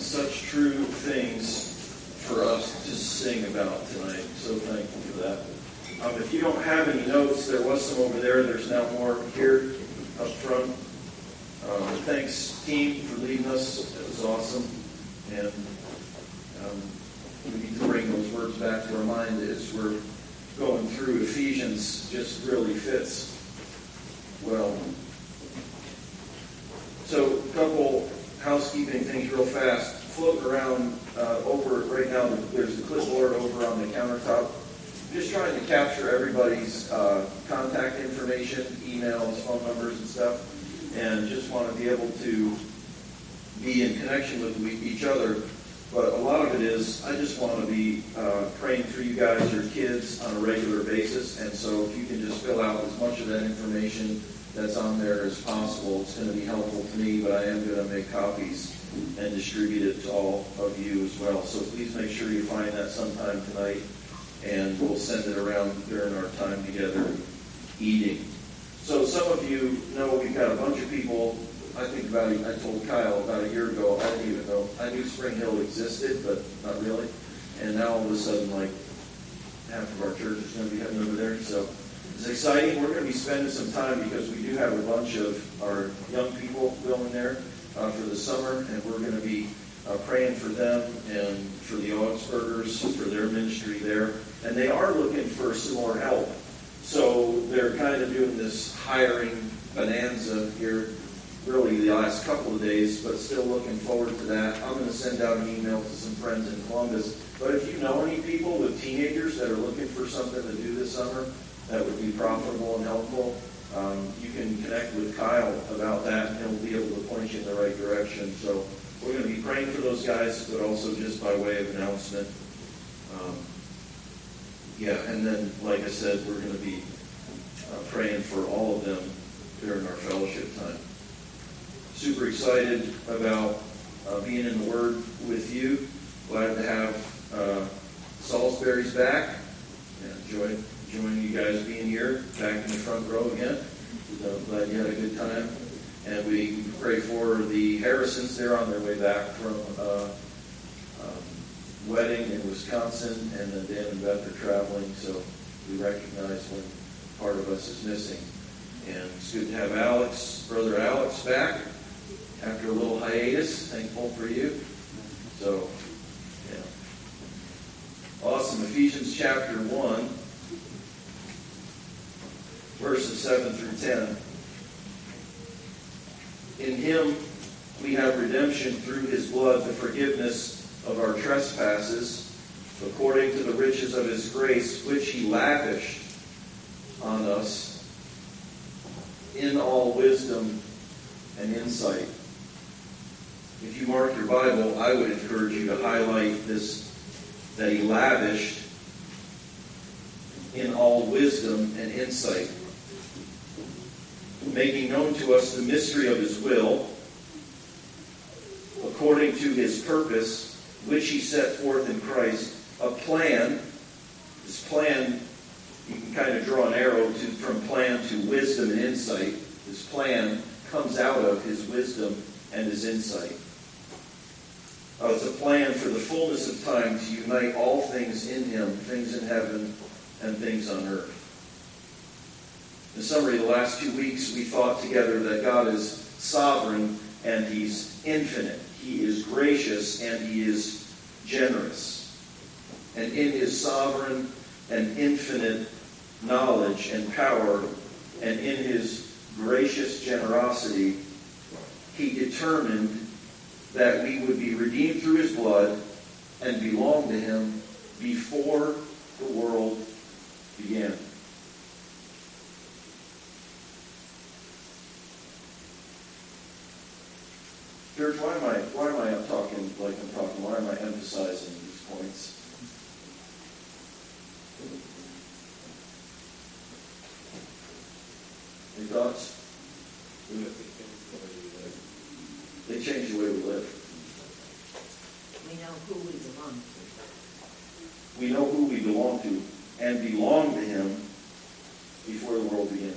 such true things for us to sing about tonight. So thankful for that. If you don't have any notes, there was some over there. There's now more here up front. Thanks, team, for leading us. It was awesome. And we need to bring those words back to our mind as we're going through Ephesians. Just really fits well. So a couple housekeeping things real fast. Floating around over right now, there's the clipboard over on the countertop. Just trying to capture everybody's contact information, emails, phone numbers and stuff. And just want to be able to be in connection with each other. But a lot of it is, I just want to be praying for you guys, your kids, on a regular basis. And so if you can just fill out as much of that information that's on there as possible, it's going to be helpful to me, but I am going to make copies and distribute it to all of you as well. So please make sure you find that sometime tonight, and we'll send it around during our time together eating. So some of you know we've got a bunch of people. I told Kyle about a year ago, I didn't even know. I knew Spring Hill existed, but not really. And now all of a sudden, like, half of our church is going to be heading over there. So it's exciting. We're going to be spending some time because we do have a bunch of our young people going there for the summer, and we're going to be praying for them and for the Augsburgers, for their ministry there. And they are looking for some more help. So they're kind of doing this hiring bonanza here, really the last couple of days, but still looking forward to that. I'm going to send out an email to some friends in Columbus. But if you know any people with teenagers that are looking for something to do this summer that would be profitable and helpful, you can connect with Kyle about that, and he'll be able to point you in the right direction. So we're going to be praying for those guys, but also just by way of announcement. And then, like I said, we're going to be praying for all of them during our fellowship time. Super excited about being in the Word with you. Glad to have Salisbury's back. And enjoying you guys being here, back in the front row again. So glad you had a good time. And we pray for the Harrisons. They're on their way back from wedding in Wisconsin, and then Dan and Beth are traveling, so we recognize when part of us is missing. And it's good to have Brother Alex, back after a little hiatus. Thankful for you. So, yeah. Awesome. Ephesians chapter 1, verses 7 through 10. In him we have redemption through his blood, the forgiveness of our trespasses, according to the riches of his grace, which he lavished on us in all wisdom and insight. If you mark your Bible, I would encourage you to highlight this, that he lavished in all wisdom and insight, making known to us the mystery of his will, according to his purpose, which he set forth in Christ, a plan. This plan, you can kind of draw an arrow from plan to wisdom and insight. This plan comes out of his wisdom and his insight. It's a plan for the fullness of time to unite all things in him, things in heaven and things on earth. In summary, the last 2 weeks we thought together that God is sovereign and he's infinite. He is gracious and he is generous. And in his sovereign and infinite knowledge and power, and in his gracious generosity, he determined that we would be redeemed through his blood and belong to him before the world began. Church, why am I talking like I'm talking? Why am I emphasizing these points? Any thoughts? They change the way we live. We know who we belong to. We know who we belong to and belong to him before the world began.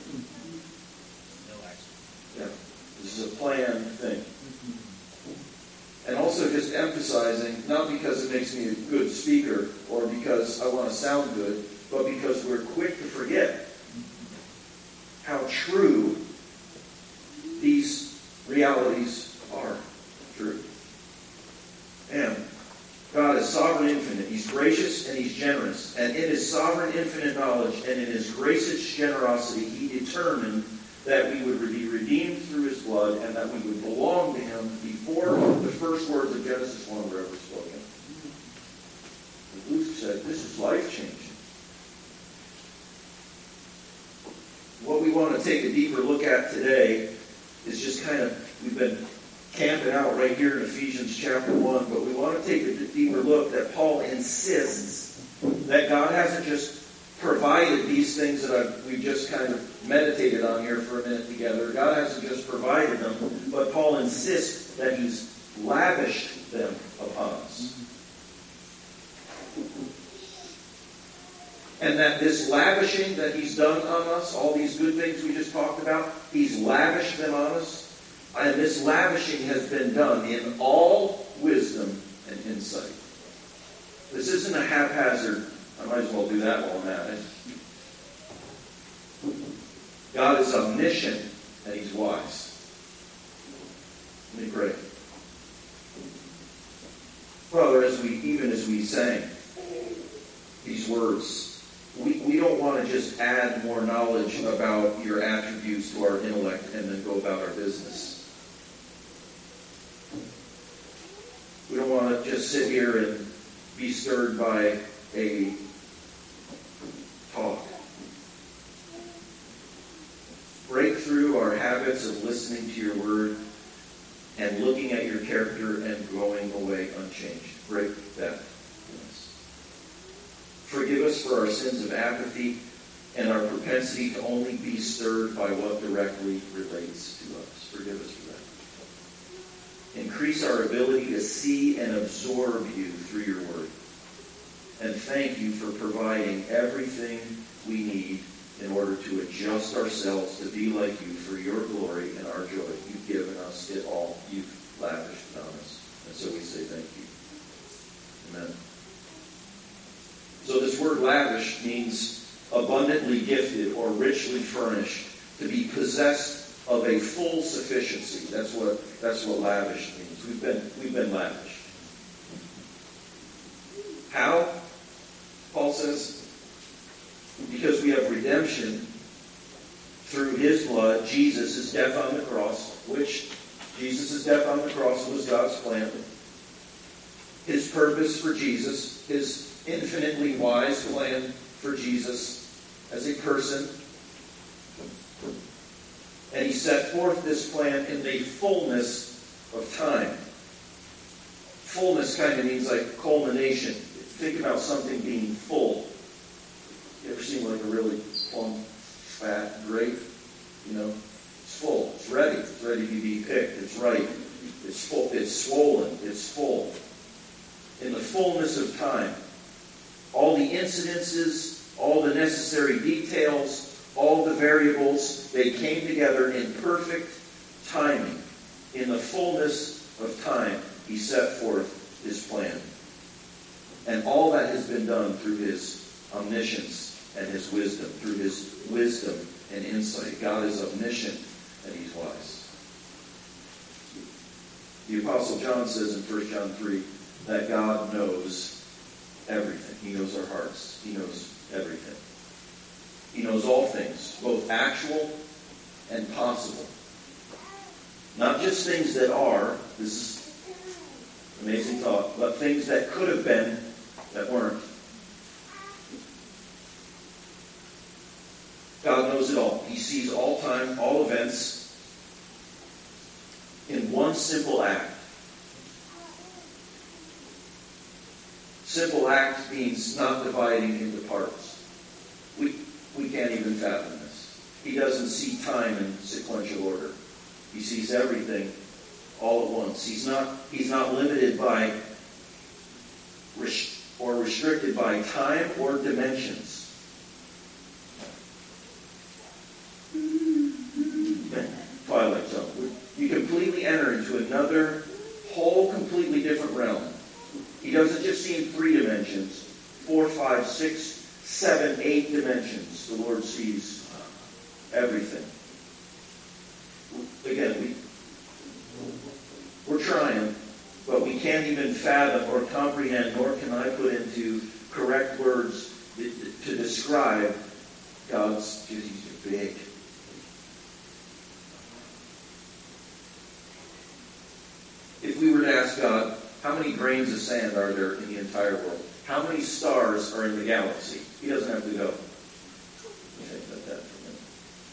No accident. Yeah. This is a planned thing. And also also just emphasizing, not because it makes me a good speaker or because I want to sound good, but because we're quick to forget how true these realities are true. And God is sovereign, infinite. He's gracious and He's generous. And in His sovereign, infinite knowledge and in His gracious generosity, He determined that we would be redeemed through His blood and that we would belong to Him before the first words of Genesis 1 were ever spoken. And Luke said, this is life-changing. What we want to take a deeper look at today is just kind of, we've been camping out right here in Ephesians chapter 1, but we want to take a deeper look that Paul insists that God hasn't just provided these things that we've just kind of meditated on here for a minute together. God hasn't just provided them, but Paul insists that He's lavished them upon us. And that this lavishing that He's done on us, all these good things we just talked about, He's lavished them on us. And this lavishing has been done in all wisdom and insight. This isn't a haphazard, I might as well do that while I'm at it. God is omniscient and He's wise. Let me pray. Father, as we sang these words, we don't want to just add more knowledge about your attributes to our intellect and then go about our business. We don't want to just sit here and be stirred by a talk. Break through our habits of listening to your word and looking at your character and going away unchanged. Break that. Forgive us for our sins of apathy and our propensity to only be stirred by what directly relates to us. Forgive us for that. Increase our ability to see and absorb you through your word. And thank you for providing everything we need in order to adjust ourselves to be like you for your glory and our joy. You've given us it all. You've lavished on us. And so we say thank you. Amen. So this word lavish means abundantly gifted or richly furnished, to be possessed of a full sufficiency. That's what lavish means. We've been lavished. How? Paul says, because we have redemption through His blood, Jesus' death on the cross, which Jesus' death on the cross was God's plan. His purpose for Jesus, His infinitely wise plan for Jesus as a person. And He set forth this plan in the fullness of time. Fullness kind of means like culmination. Think about something being full. You ever seen like a really plump, fat grape? You know, it's full. It's ready. It's ready to be picked. It's ripe. It's full. It's swollen. It's full. In the fullness of time, all the incidences, all the necessary details, all the variables, they came together in perfect timing. In the fullness of time, He set forth His plan. And all that has been done through His omniscience and His wisdom, through His wisdom and insight. God is omniscient and He's wise. The Apostle John says in 1 John 3 that God knows everything. He knows our hearts. He knows everything. He knows all things, both actual and possible. Not just things that are, this is amazing thought, but things that could have been that weren't. God knows it all. He sees all time, all events in one simple act. Simple act means not dividing into parts. We can't even fathom this. He doesn't see time in sequential order. He sees everything all at once. He's not limited by or restricted by time or dimensions. Twilight Zone. You completely enter into another whole, completely completely different realm. He doesn't just see in 3 dimensions, 4, 5, 6, 7, 8 dimensions. The Lord sees everything. Again, we're trying, but we can't even fathom or comprehend, nor can I put into correct words to describe God's, because He's big. If we were to ask God, how many grains of sand are there in the entire world? How many stars are in the galaxy? He doesn't have to go. Think about that for a minute.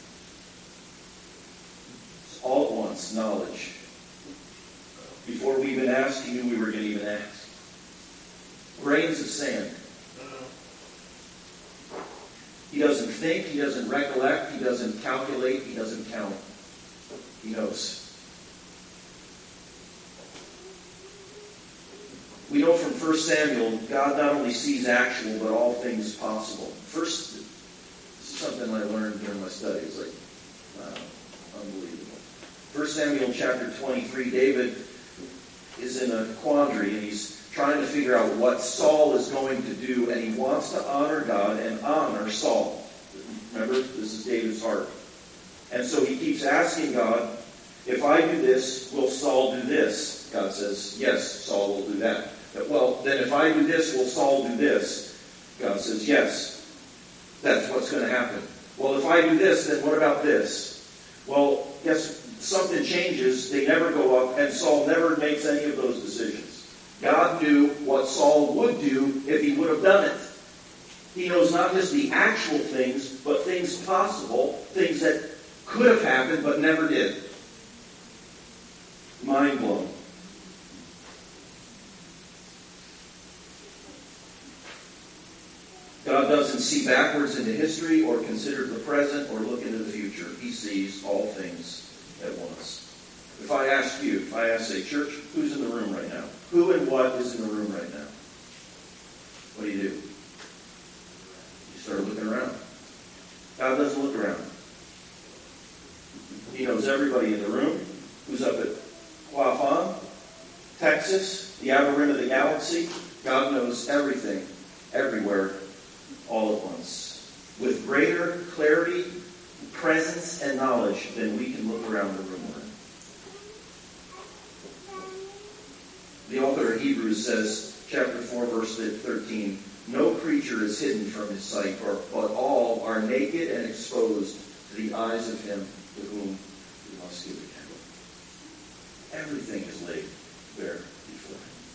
It's all at once, knowledge. Before we even asked, He knew we were going to even ask. Grains of sand. He doesn't think, He doesn't recollect, He doesn't calculate, He doesn't count. He knows. We know from 1 Samuel, God not only sees actual, but all things possible. This is something I learned during my study. It's like, wow, unbelievable. 1 Samuel chapter 23, David is in a quandary, and he's trying to figure out what Saul is going to do, and he wants to honor God and honor Saul. Remember, this is David's heart. And so he keeps asking God, if I do this, will Saul do this? God says, yes, Saul will do that. Well, then if I do this, will Saul do this? God says, yes. That's what's going to happen. Well, if I do this, then what about this? Well, yes, something changes. They never go up, and Saul never makes any of those decisions. God knew what Saul would do if he would have done it. He knows not just the actual things, but things possible, things that could have happened but never did. Mind blown. God doesn't see backwards into history or consider the present or look into the future. He sees all things at once. If I ask, say, church, who's in the room right now? Who and what is in the room right now? What do? You start looking around. God doesn't look around. He knows everybody in the room. Who's up at Quafon, Texas, the outer rim of the galaxy. God knows everything, everywhere, all at once, with greater clarity, presence, and knowledge than we can look around the room with. The author of Hebrews says, chapter 4, verse 13, no creature is hidden from His sight, but all are naked and exposed to the eyes of Him to whom we must give account. Everything is laid bare before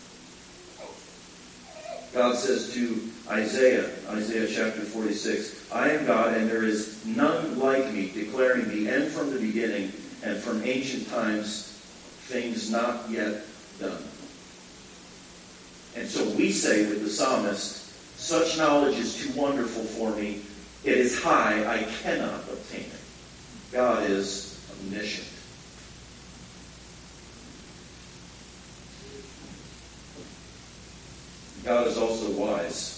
Him. God says to Isaiah chapter 46, I am God and there is none like me, declaring the end from the beginning and from ancient times, things not yet done. And so we say with the psalmist, such knowledge is too wonderful for me. It is high, I cannot obtain it. God is omniscient. God is also wise.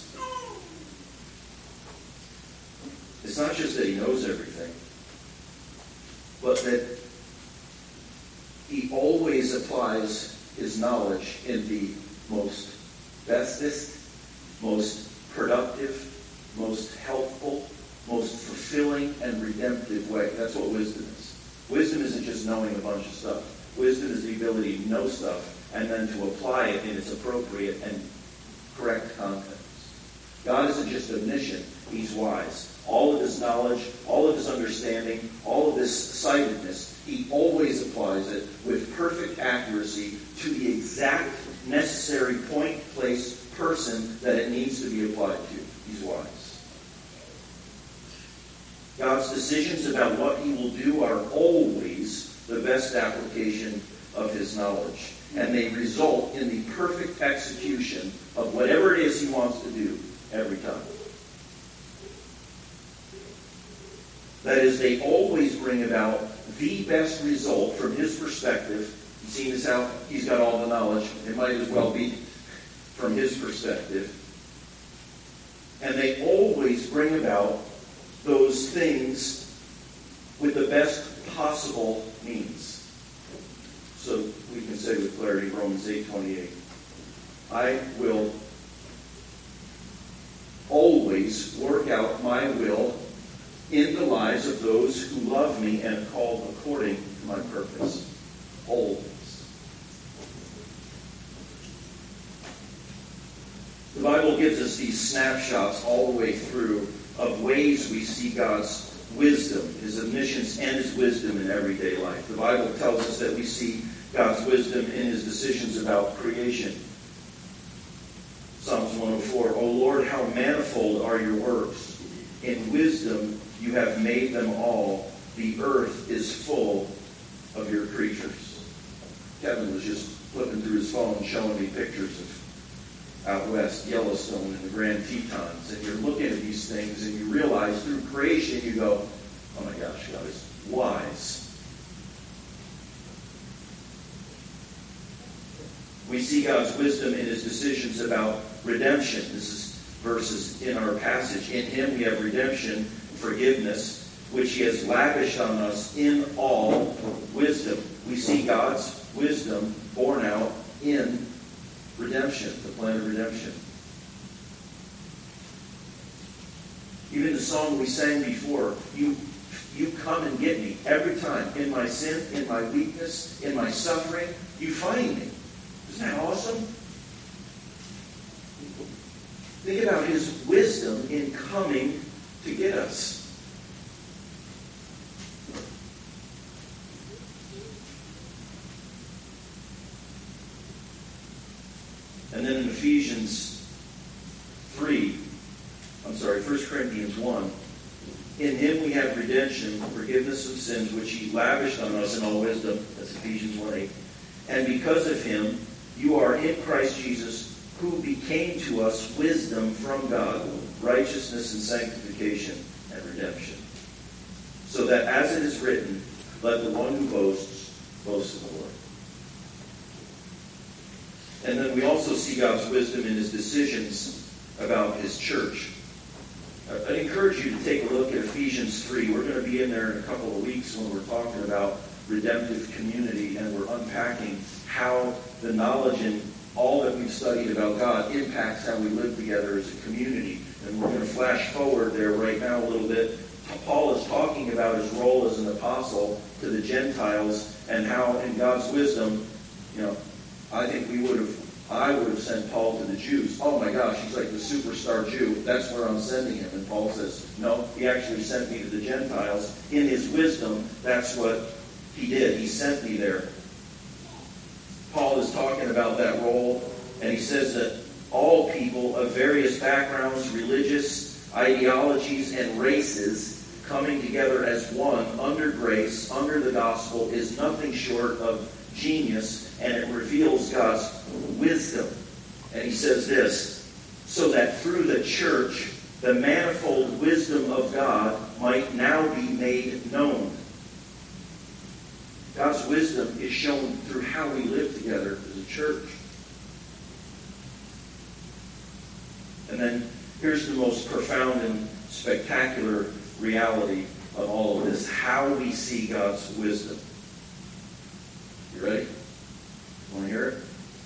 It's not just that He knows everything, but that He always applies His knowledge in the most bestest, most productive, most helpful, most fulfilling and redemptive way. That's what wisdom is. Wisdom isn't just knowing a bunch of stuff. Wisdom is the ability to know stuff and then to apply it in its appropriate and correct context. God isn't just omniscient, He's wise. All of His knowledge, all of His understanding, all of His sightedness, He always applies it with perfect accuracy to the exact necessary point, place, person that it needs to be applied to. He's wise. God's decisions about what He will do are always the best application of His knowledge. And they result in the perfect execution of whatever it is He wants to do every time. That is, they always bring about the best result from His perspective. You see this how He's got all the knowledge. It might as well be from His perspective. And they always bring about those things with the best possible means. So we can say with clarity, Romans 8:28. I will always work out my will in the lives of those who love me and are called according to my purpose. Always. The Bible gives us these snapshots all the way through of ways we see God's wisdom, His omniscience and His wisdom in everyday life. The Bible tells us that we see God's wisdom in His decisions about creation. Psalms 104, O Lord, how manifold are your works. In wisdom you have made them all. The earth is full of your creatures. Kevin was just flipping through his phone showing me pictures of out west, Yellowstone and the Grand Tetons. And you're looking at these things and you realize through creation you go, oh my gosh, God is wise. We see God's wisdom in His decisions about redemption. This is verses in our passage. In Him we have redemption, forgiveness, which He has lavished on us in all wisdom. We see God's wisdom borne out in redemption, the plan of redemption. Even the song we sang before, you come and get me every time. In my sin, in my weakness, in my suffering, you find me. Isn't that awesome? Think about His wisdom in coming to get us. And then in Ephesians 1 Corinthians 1, in Him we have redemption, forgiveness of sins, which He lavished on us in all wisdom. That's Ephesians 1:8. And because of Him, you are in Christ Jesus, who became to us wisdom from God, righteousness and sanctification and redemption. So that as it is written, let the one who boasts, boast in the Lord. And then we also see God's wisdom in His decisions about His church. I'd encourage you to take a look at Ephesians 3. We're going to be in there in a couple of weeks when we're talking about redemptive community, and we're unpacking how the knowledge and all that we've studied about God impacts how we live together as a community. And we're going to flash forward there right now a little bit. Paul is talking about his role as an apostle to the Gentiles and how in God's wisdom, I think I would have sent Paul to the Jews. Oh my gosh, he's like the superstar Jew. That's where I'm sending him. And Paul says, no, he actually sent me to the Gentiles. In his wisdom, that's what he did. He sent me there. Paul is talking about that role, and he says that all people of various backgrounds, religious ideologies, and races coming together as one under grace, under the gospel, is nothing short of genius, and it reveals God's wisdom. And he says this, so that through the church, the manifold wisdom of God might now be made known. God's wisdom is shown through how we live together as a church. And then here's the most profound and spectacular reality of all of this, how we see God's wisdom. You ready? Want to hear it?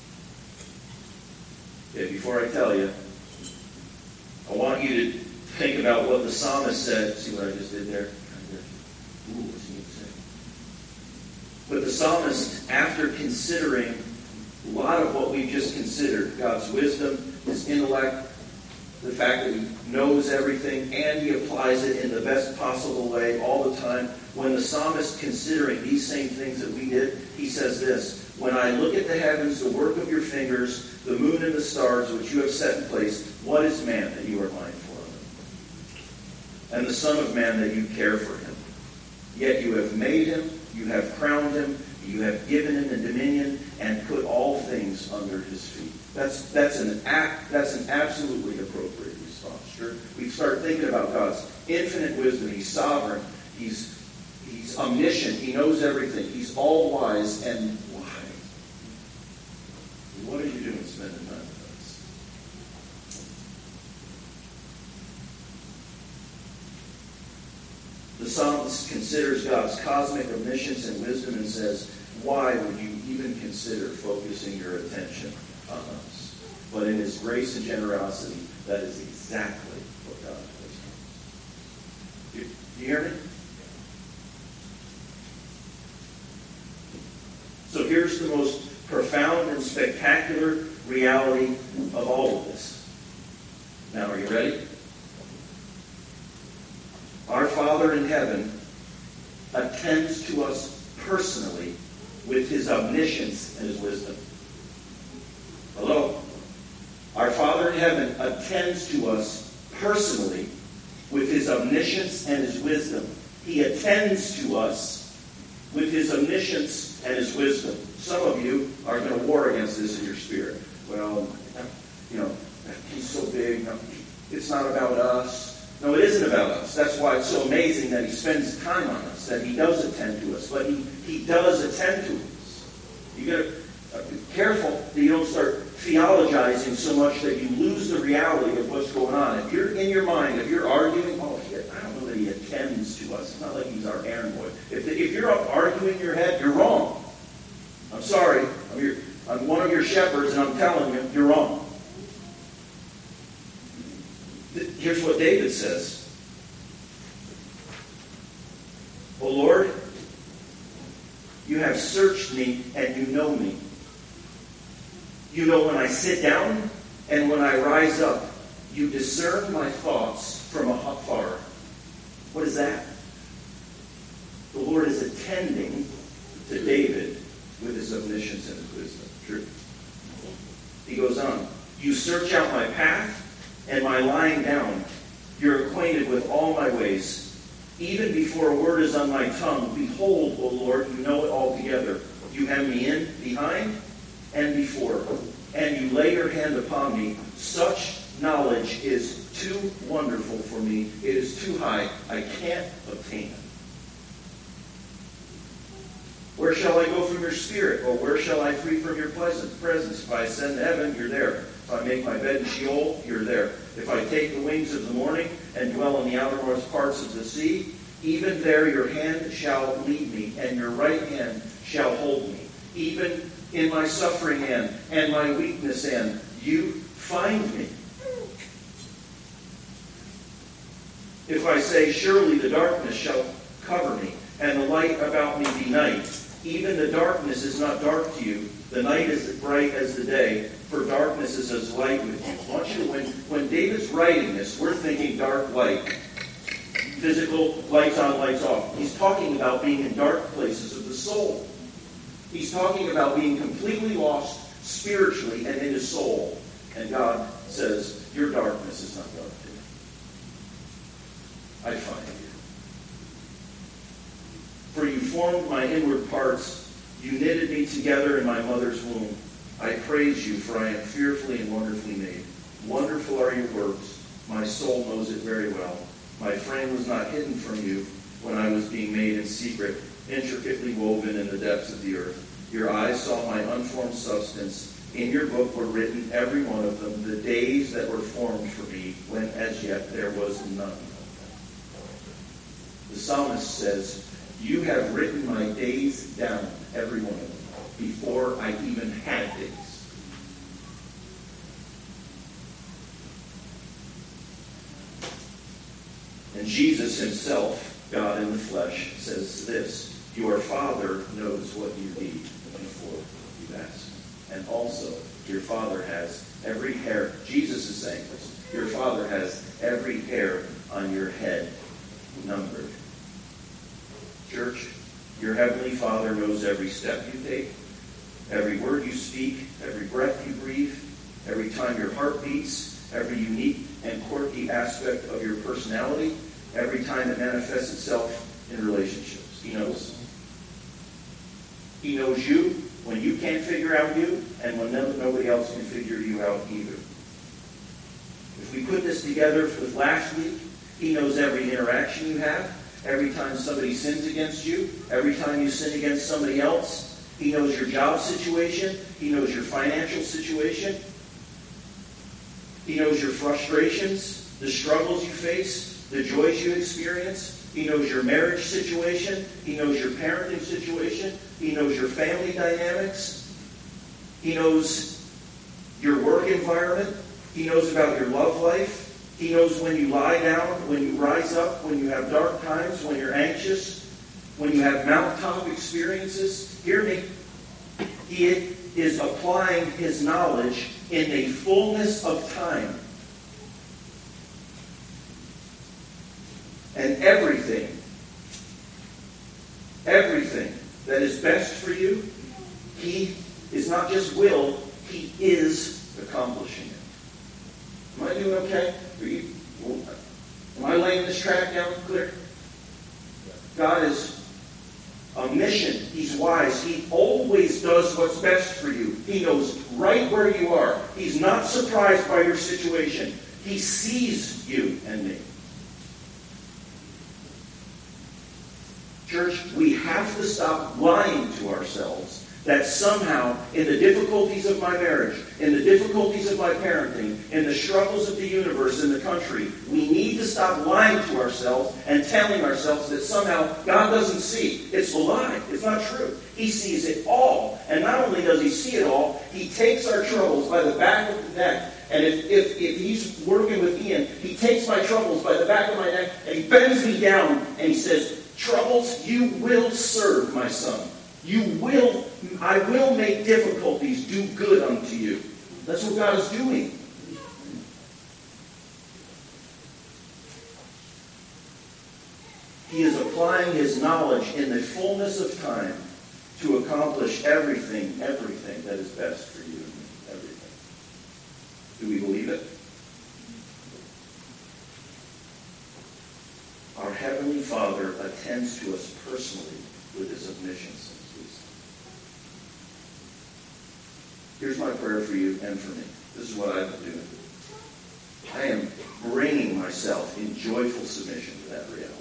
Okay, before I tell you, I want you to think about what the psalmist said. See what I just did there? Ooh, what's he going to say? But the psalmist, after considering a lot of what we've just considered, God's wisdom, His intellect, the fact that He knows everything, and He applies it in the best possible way all the time. When the psalmist considering these same things that we did, he says this, when I look at the heavens, the work of your fingers, the moon and the stars which you have set in place, what is man that you are mindful of him? And the Son of Man that you care for him. Yet you have made him, you have crowned him, you have given him the dominion, and put all things under his feet. That's an absolutely appropriate response. Sure, we start thinking about God's infinite wisdom. He's sovereign. He's omniscient. He knows everything. He's all wise. And why? What are you doing spending time with us? The psalmist considers God's cosmic omniscience and wisdom and says, why would you even consider focusing your attention on us? but in his grace and generosity, that is exactly what God does. Do you hear me? So here's the most profound and spectacular reality of all of this. Now, are you ready? Our Father in heaven attends to us personally with his omniscience and his wisdom. Hello? Our Father in heaven attends to us personally with his omniscience and his wisdom. He attends to us with his omniscience and his wisdom. Some of you are going to war against this in your spirit. Well, he's so big. No, it's not about us. No, it isn't about us. That's why it's so amazing that he spends time on us, that he does attend to us. But he does attend to us. You got to be careful that you don't start theologizing so much that you lose the reality of what's going on. If you're in your mind, if you're arguing, I don't know that he attends to us. It's not like he's our errand boy. If you're arguing in your head, you're wrong. I'm sorry. I'm one of your shepherds, and I'm telling you, you're wrong. Here's what David says. O Lord, you have searched me, and you know me. You know when I sit down and when I rise up. You discern my thoughts from afar. What is that? The Lord is attending to David with his omniscience and his wisdom. True. He goes on. You search out my path and my lying down. You're acquainted with all my ways. Even before a word is on my tongue, behold, O Lord, you know it altogether. You hem me in behind and before, and you lay your hand upon me. Such knowledge is too wonderful for me. It is too high. I can't obtain it. Where shall I go from your spirit? Or where shall I flee from your presence? If I ascend to heaven, you're there. If I make my bed in Sheol, you're there. If I take the wings of the morning and dwell in the outermost parts of the sea, even there your hand shall lead me, and your right hand shall hold me. Even in my suffering end and my weakness end, you find me. If I say, surely the darkness shall cover me, and the light about me be night, even the darkness is not dark to you. The night is as bright as the day, for darkness is as light with you. I want you to, when David's writing this, we're thinking dark light. Physical, lights on, lights off. He's talking about being in dark places of the soul. He's talking about being completely lost spiritually and in his soul. And God says, your darkness is not dark to me. I find you. For you formed my inward parts. You knitted me together in my mother's womb. I praise you, for I am fearfully and wonderfully made. Wonderful are your works. My soul knows it very well. My frame was not hidden from you when I was being made in secret, intricately woven in the depths of the earth. Your eyes saw my unformed substance. In your book were written, every one of them, the days that were formed for me, when as yet there was none of them. The psalmist says, you have written my days down, every one of them, before I even had days. And Jesus himself, God in the flesh, says this, your Father knows what you need before you ask. And also, your Father has every hair. Jesus is saying this. Your Father has every hair on your head numbered. Church, your Heavenly Father knows every step you take, every word you speak, every breath you breathe, every time your heart beats, every unique and quirky aspect of your personality, every time it manifests itself in relationships. He knows. He knows you when you can't figure out you, and when nobody else can figure you out either. If we put this together with last week, he knows every interaction you have, every time somebody sins against you, every time you sin against somebody else. He knows your job situation. He knows your financial situation. He knows your frustrations, the struggles you face, the joys you experience. He knows your marriage situation. He knows your parenting situation. He knows your family dynamics. He knows your work environment. He knows about your love life. He knows when you lie down, when you rise up, when you have dark times, when you're anxious, when you have mountaintop experiences. Hear me. He is applying his knowledge in the fullness of time. And everything that is best for you, he is not just will, he is accomplishing it. Am I doing okay? Am I laying this track down clear? God is omniscient. He's wise. He always does what's best for you. He knows right where you are. He's not surprised by your situation. He sees you and me. Church, we have to stop lying to ourselves that somehow in the difficulties of my marriage, in the difficulties of my parenting, in the struggles of the universe, in the country, we need to stop lying to ourselves and telling ourselves that somehow God doesn't see. It's a lie. It's not true. He sees it all. And not only does he see it all, he takes our troubles by the back of the neck. And if he's working with Ian, he takes my troubles by the back of my neck and he bends me down and he says, "Troubles, you will serve, my son. I will make difficulties do good unto you." That's what God is doing. He is applying his knowledge in the fullness of time to accomplish everything that is best for you and me. Everything. Do we believe it? Our Heavenly Father attends to us personally with his omniscience and his wisdom. Here's my prayer for you and for me. This is what I've been doing. I am bringing myself in joyful submission to that reality.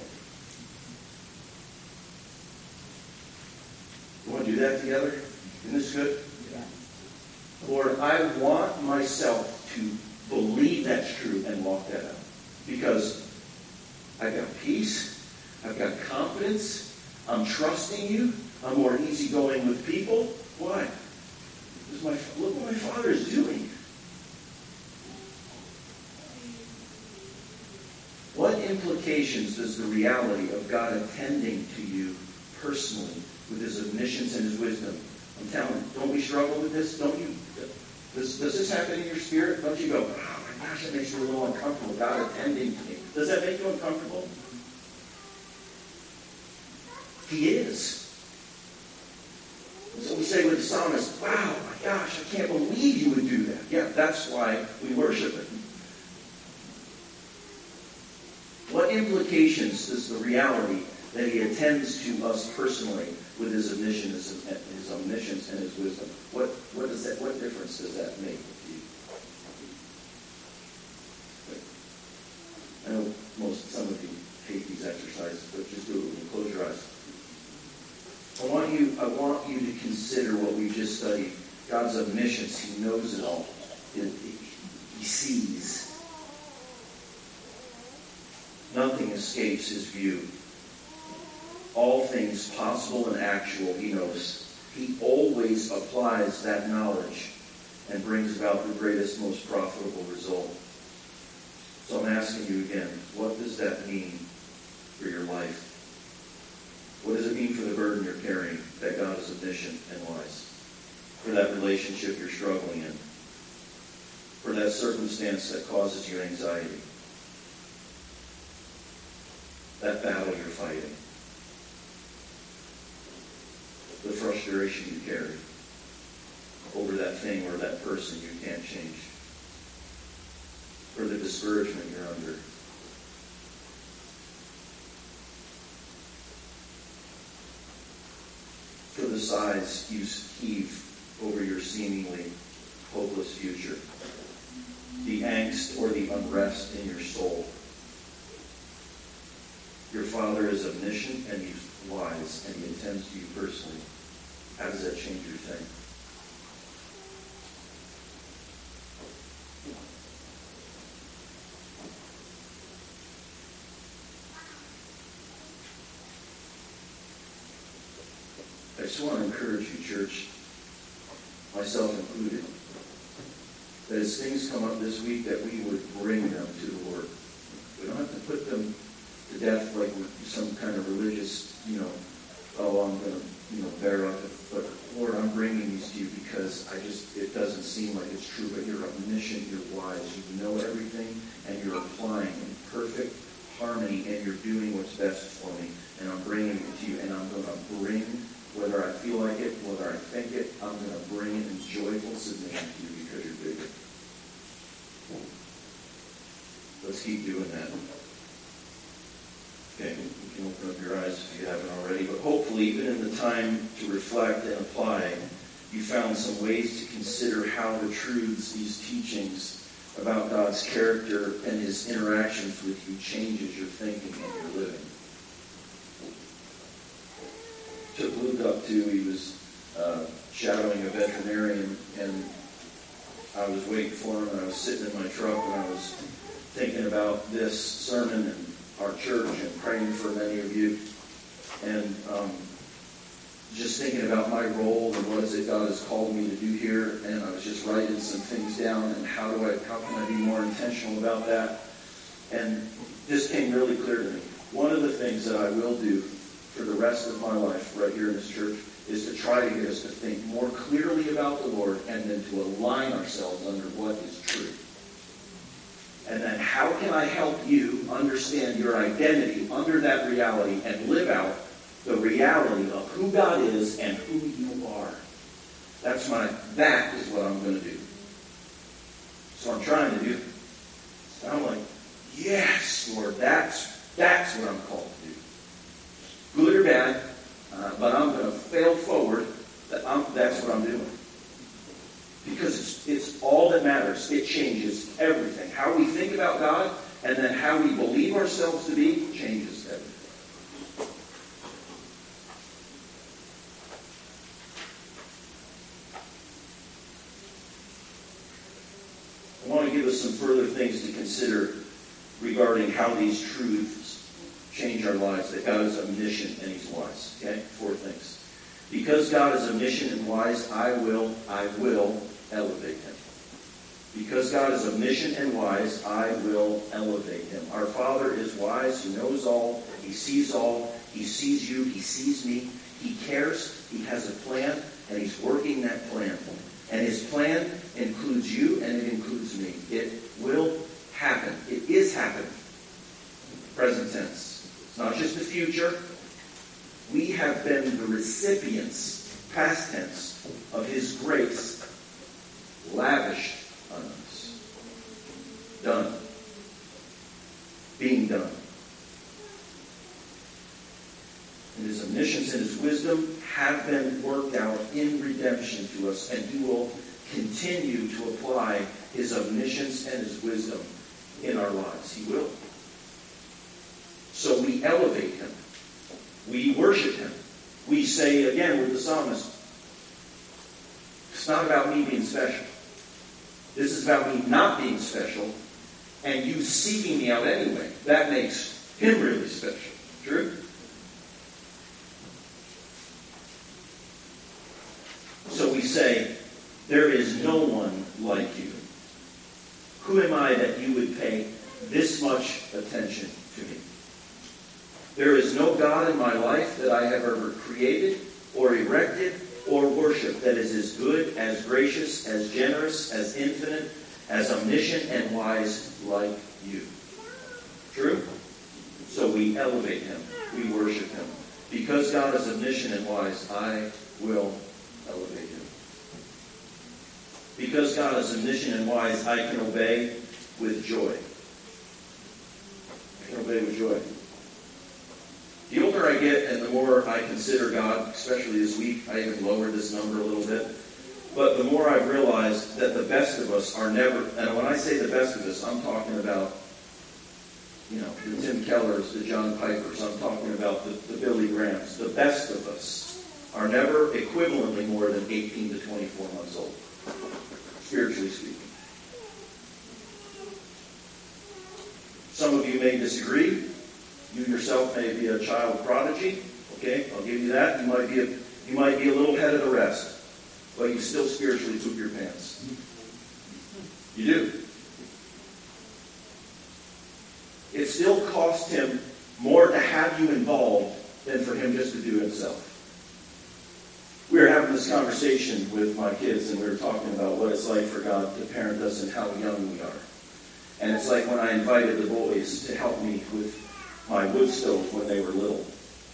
You want to do that together? Isn't this good? Yes. Lord, I want myself to believe that's true and walk that out. Because I've got peace. I've got confidence. I'm trusting you. I'm more easygoing with people. Why? Because look what my Father is doing. What implications does the reality of God attending to you personally with his omniscience and his wisdom? I'm telling you, don't we struggle with this? Don't you? Does this happen in your spirit? Don't you go, "Oh my gosh, that makes me a little uncomfortable, God attending to me." Does that make you uncomfortable? He is. So we say with the psalmist, "Wow, my gosh, I can't believe you would do that." Yeah, that's why we worship him. What implications does the reality that he attends to us personally with his omniscience and his wisdom? What difference does that make to you? I know some of you hate these exercises, but just do it when you close your eyes. I want you to consider what we just studied. God's omniscience. He knows it all. He sees. Nothing escapes his view. All things possible and actual he knows. He always applies that knowledge and brings about the greatest, most profitable result. So I'm asking you again, what does that mean for your life? What does it mean for the burden you're carrying, that God is omniscient and wise? For that relationship you're struggling in? For that circumstance that causes you anxiety? That battle you're fighting? The frustration you carry over that thing or that person you can't change? For the discouragement you're under? For the sighs you heave over your seemingly hopeless future? The angst or the unrest in your soul? Your Father is omniscient and he's wise and he attends to you personally. How does that change your thing? I just want to encourage you, church, myself included, that as things come up this week, that we would bring them to the Lord. We don't have to put them to death like we're some kind of religious, I'm going to, bear up. But Lord, I'm bringing these to you because it doesn't seem like it's true, but you're omniscient, you're wise, you know everything, and you're applying in perfect harmony, and you're doing what's best for me. And I'm bringing it to you, and I'm going to bring, whether I feel like it, whether I think it, I'm going to bring it in joyful submission to you because you're bigger. Let's keep doing that. Okay, you can open up your eyes if you haven't already, but hopefully, even in the time to reflect and apply, you found some ways to consider how the truths, these teachings about God's character and his interactions with you changes your thinking and your living. Took Luke up to, he was shadowing a veterinarian, and I was waiting for him, and I was sitting in my truck, and I was thinking about this sermon and our church and praying for many of you, and just thinking about my role and what is it God has called me to do here, and I was just writing some things down, and how can I be more intentional about that? And this came really clear to me. One of the things that I will do for the rest of my life right here in this church is to try to get us to think more clearly about the Lord, and then to align ourselves under what is true. And then how can I help you understand your identity under that reality and live out the reality of who God is and who you are? That is what I'm going to do. So I'm trying to do. So I'm like, yes, Lord, that's what I'm called to do. Good or bad, but I'm going to fail forward. That's what I'm doing. Because it's all that matters. It changes everything. How we think about God, and then how we believe ourselves to be, changes everything. I want to give us some further things to consider regarding how these truths change our lives, that God is omniscient and he's wise. Okay? 4 things. Because God is omniscient and wise, I will elevate him. Because God is omniscient and wise, I will elevate him. Our Father is wise, he knows all, he sees all, he sees you, he sees me, he cares, he has a plan, and he's working that plan. And his plan includes you, and it includes me. It will happen. It is happening. Present tense. It's not just the future. We have been the recipients, past tense, of his grace, lavished on us. Done. Being done. And his omniscience and his wisdom have been worked out in redemption to us, and he will continue to apply his omniscience and his wisdom in our lives. He will. So we elevate him. We worship him. We say, again, with the psalmist, it's not about me being special. This is about me not being special, and you seeking me out anyway. That makes him really special. True? So we say, there is no one like you. Who am I that you would pay this much attention to me? There is no God in my life that I have ever created or erected or worshipped that is as good, as gracious, as generous, as infinite, as omniscient and wise like you. True? So we elevate him. We worship him. Because God is omniscient and wise, I will elevate him. Because God is omniscient and wise, I can obey with joy. I can obey with joy. The older I get and the more I consider God, especially this week, I even lowered this number a little bit. But the more I've realized that the best of us are never, and when I say the best of us, I'm talking about, the Tim Kellers, the John Pipers, I'm talking about the Billy Grahams. The best of us are never equivalently more than 18 to 24 months old, spiritually speaking. Some of you may disagree. You yourself may be a child prodigy. Okay, I'll give you that. You might be a little ahead of the rest, but you still spiritually poop your pants. You do. It still cost him more to have you involved than for him just to do it himself. We were having this conversation with my kids, and we were talking about what it's like for God to parent us and how young we are. And it's like when I invited the boys to help me with my wood stove when they were little.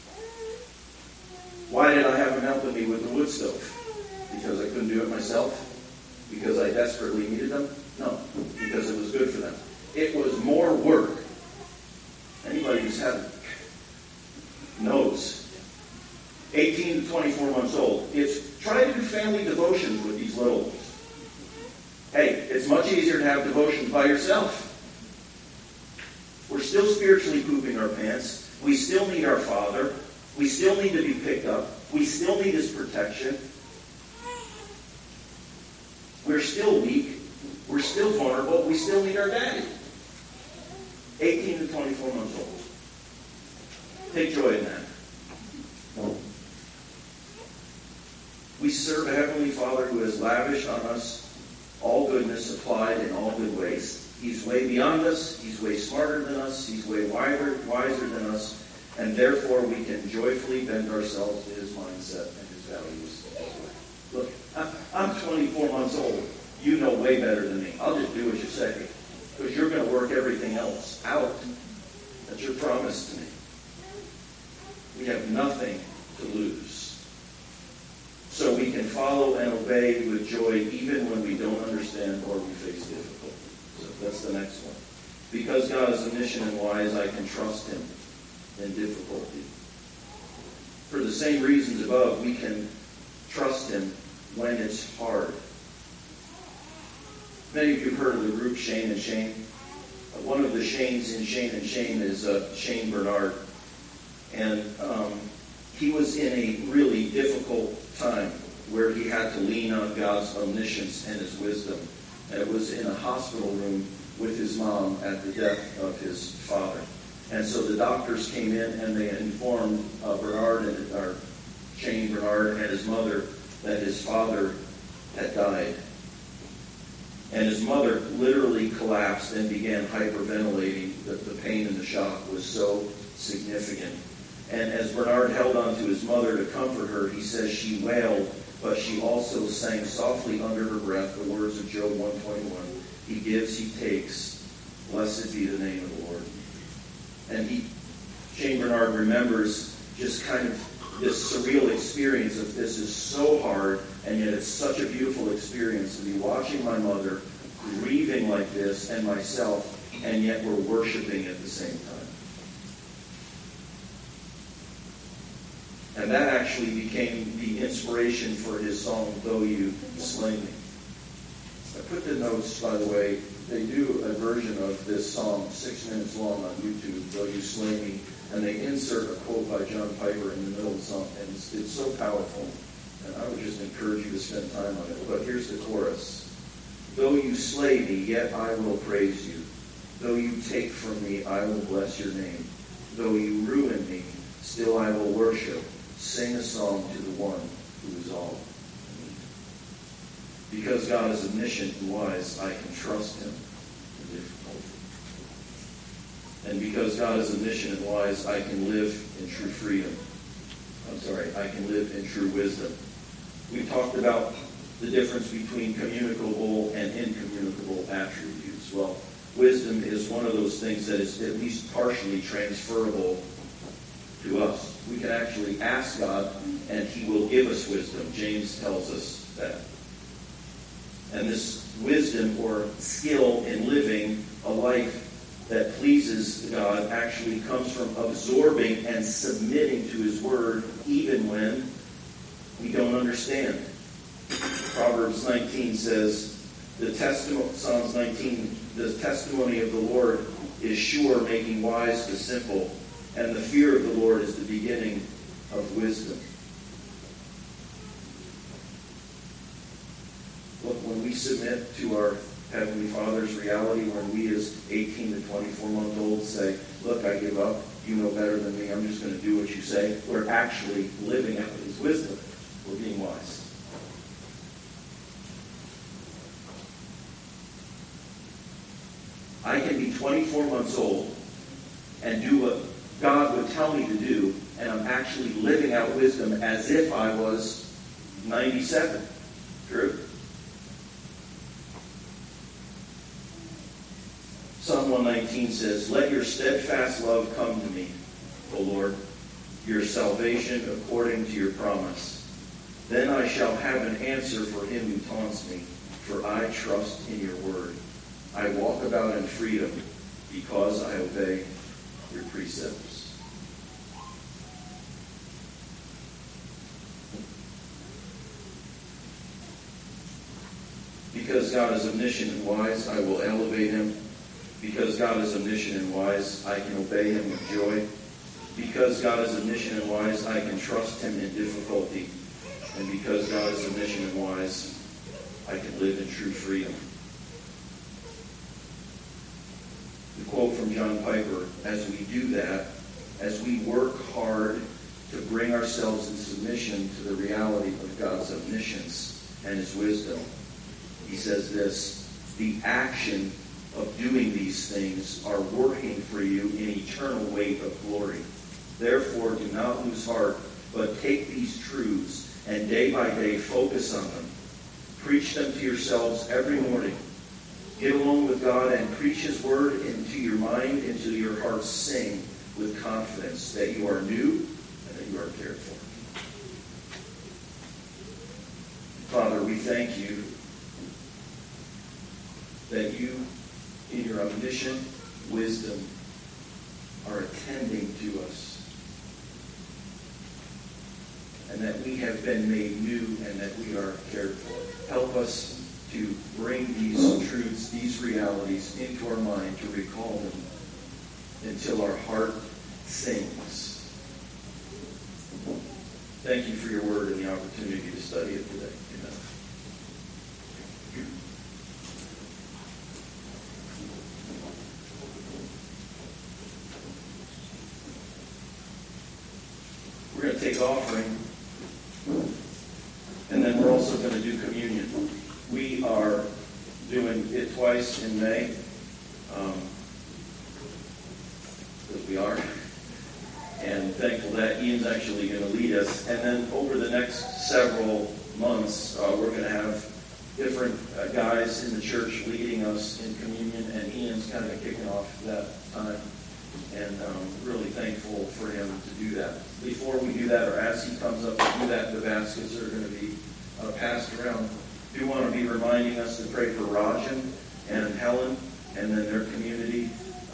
Why did I have them helping me with the wood stove? Because I couldn't do it myself? Because I desperately needed them? No, because it was good for them. It was more work. Anybody who's had knows. 18 to 24 months old. It's try to do family devotions with these little ones. Hey, it's much easier to have devotions by yourself. We're still spiritually pooping our pants. We still need our Father. We still need to be picked up. We still need His protection. We're still weak. We're still vulnerable. We still need our daddy. 18 to 24 months old. Take joy in that. We serve a Heavenly Father who has lavished on us all goodness applied in all good ways. He's way beyond us. He's way smarter than us. He's way wiser than us. And therefore we can joyfully bend ourselves to His mindset and His values. Look, I'm 24 months old. You know way better than me. I'll just do what you say. Because you're going to work everything else out. That's your promise to me. We have nothing to lose. So we can follow and obey with joy even when we don't understand or we face difficulty. So that's the next one. Because God is omniscient and wise, I can trust Him in difficulty. For the same reasons above, we can trust Him when it's hard. Many of you have heard of the group Shane and Shane. One of the Shanes in Shane and Shane is Shane Bernard. And he was in a really difficult time where he had to lean on God's omniscience and His wisdom. And it was in a hospital room with his mom at the death of his father. And so the doctors came in and they informed Shane Bernard and his mother that his father had died. And his mother literally collapsed and began hyperventilating. The pain and the shock was so significant. And as Bernard held on to his mother to comfort her, he says she wailed, but she also sang softly under her breath the words of Job 121. He gives, He takes. Blessed be the name of the Lord. And Shane Bernard remembers just kind of this surreal experience of this is so hard, and yet it's such a beautiful experience to be watching my mother grieving like this and myself, and yet we're worshiping at the same time. And that actually became the inspiration for his song, Though You Slay Me. I put the notes, by the way. They do a version of this song, 6 minutes long on YouTube, Though You Slay Me, and they insert a quote by John Piper in the middle of the song, and it's so powerful. And I would just encourage you to spend time on it. But here's the chorus. Though you slay me, yet I will praise you. Though you take from me, I will bless your name. Though you ruin me, still I will worship. Sing a song to the one who is all. Because God is omniscient and wise, I can trust Him in difficulty. And because God is omniscient and wise, I can live in true freedom. I can live in true wisdom. We've talked about the difference between communicable and incommunicable attributes. Well, wisdom is one of those things that is at least partially transferable to us. We can actually ask God, and He will give us wisdom. James tells us that. And this wisdom or skill in living a life that pleases God actually comes from absorbing and submitting to His Word even when we don't understand. Proverbs 19 says, Psalms 19, the testimony of the Lord is sure, making wise the simple, and the fear of the Lord is the beginning of wisdom. Look, when we submit to our Heavenly Father's reality, when we as 18 to 24-month-olds say, look, I give up, you know better than me, I'm just going to do what you say, we're actually living out His wisdom. We're being wise. I can be 24 months old and do what God would tell me to do, and I'm actually living out wisdom as if I was 97. True? Psalm 119 says, "Let your steadfast love come to me, O Lord, your salvation according to your promise. Then I shall have an answer for him who taunts me, for I trust in your word. I walk about in freedom because I obey your precepts." Because God is omniscient and wise, I will elevate him. Because God is omniscient and wise, I can obey him with joy. Because God is omniscient and wise, I can trust him in difficulty. And because God is omniscient and wise, I can live in true freedom. The quote from John Piper, as we do that, as we work hard to bring ourselves in submission to the reality of God's omniscience and his wisdom, he says this: the action of doing these things are working for you in eternal weight of glory. Therefore, do not lose heart, but take these truths and day by day focus on them. Preach them to yourselves every morning. Get along with God and preach his word into your mind, into your heart. Sing with confidence that you are new and that you are cared for. Father, we thank you that you, in your omniscient wisdom, are attending to us. And that we have been made new and that we are cared for. Help us to bring these truths, these realities into our mind, to recall them until our heart sings. Thank you for your word and the opportunity to study it today. Amen. We're going to take offering, and then we're also going to do communion. We are doing it twice in May, because we are, and thankful that Ian's actually going to lead us. And then over the next several months, we're going to have different guys in the church leading us in communion, and Ian's kind of kicking off that time. And really thankful for him to do that. Before we do that, or as he comes up to do that, the baskets are going to be passed around. I do want to be reminding us to pray for Rajan and Helen and then their community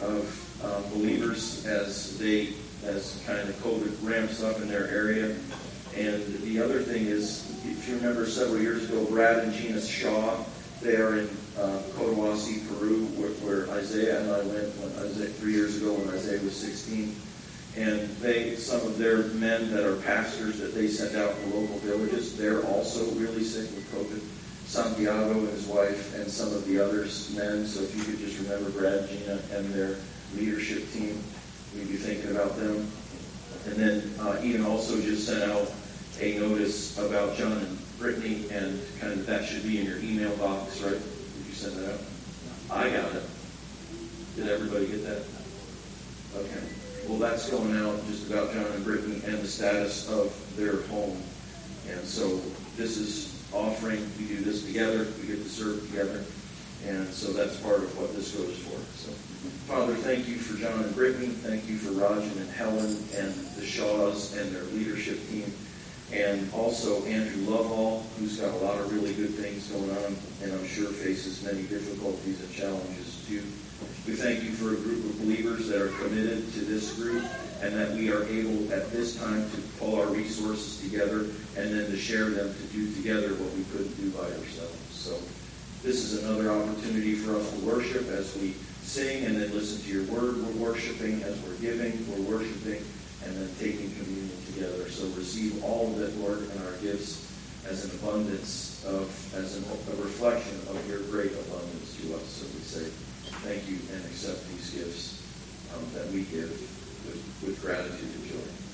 of believers as kind of COVID ramps up in their area. And the other thing is, if you remember several years ago, Brad and Gina Shaw, they are in Cotahuasi, Peru, where Isaiah and I went 3 years ago when Isaiah was 16. And some of their men that are pastors that they send out in the local villages, they're also really sick with COVID. Santiago and his wife and some of the others men. So if you could just remember Brad, Gina, and their leadership team, we'd be thinking about them. And then Ian also just sent out a notice about John and Brittany, and kind of that should be in your email box, right? Did you send that out? I got it. Did everybody get that? Okay. Well, that's going out just about John and Brittany and the status of their home. And so this is offering. We do this together. We get to serve together. And so that's part of what this goes for. So, Father, thank you for John and Brittany. Thank you for Rajan and Helen and the Shaws and their leadership team. And also Andrew Lovehall, who's got a lot of really good things going on, and I'm sure faces many difficulties and challenges too. We thank you for a group of believers that are committed to this group, and that we are able at this time to pull our resources together and then to share them to do together what we couldn't do by ourselves. So this is another opportunity for us to worship as we sing and then listen to your word. We're worshiping as we're giving, we're worshiping, and then taking communion together. So receive all of it, Lord, and our gifts as an abundance as a reflection of your great abundance to us. So we say thank you and accept these gifts that we give with gratitude and joy.